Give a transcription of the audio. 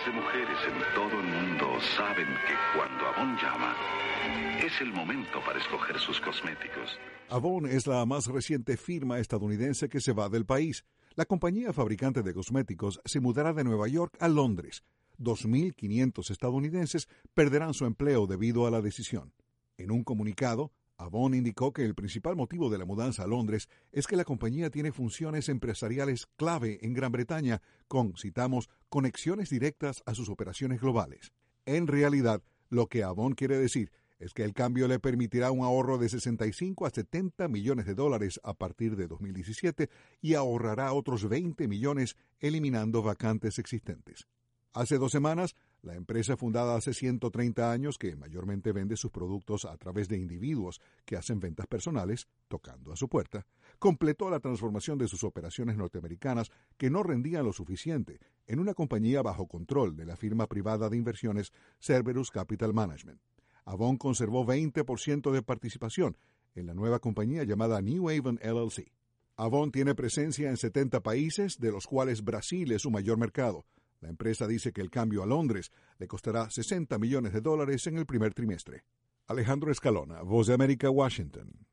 Miles de mujeres en todo el mundo saben que cuando Avon llama, es el momento para escoger sus cosméticos. Avon es la más reciente firma estadounidense que se va del país. La compañía fabricante de cosméticos se mudará de Nueva York a Londres. 2.500 estadounidenses perderán su empleo debido a la decisión. En un comunicado, Avon indicó que el principal motivo de la mudanza a Londres es que la compañía tiene funciones empresariales clave en Gran Bretaña con, citamos, conexiones directas a sus operaciones globales. En realidad, lo que Avon quiere decir es que el cambio le permitirá un ahorro de 65 a 70 millones de dólares a partir de 2017 y ahorrará otros 20 millones eliminando vacantes existentes. Hace 2 semanas, la empresa fundada hace 130 años, que mayormente vende sus productos a través de individuos que hacen ventas personales, tocando a su puerta, completó la transformación de sus operaciones norteamericanas que no rendían lo suficiente en una compañía bajo control de la firma privada de inversiones Cerberus Capital Management. Avon conservó 20% de participación en la nueva compañía llamada New Haven LLC. Avon tiene presencia en 70 países, de los cuales Brasil es su mayor mercado. La empresa dice que el cambio a Londres le costará 60 millones de dólares en el primer trimestre. Alejandro Escalona, Voz de América, Washington.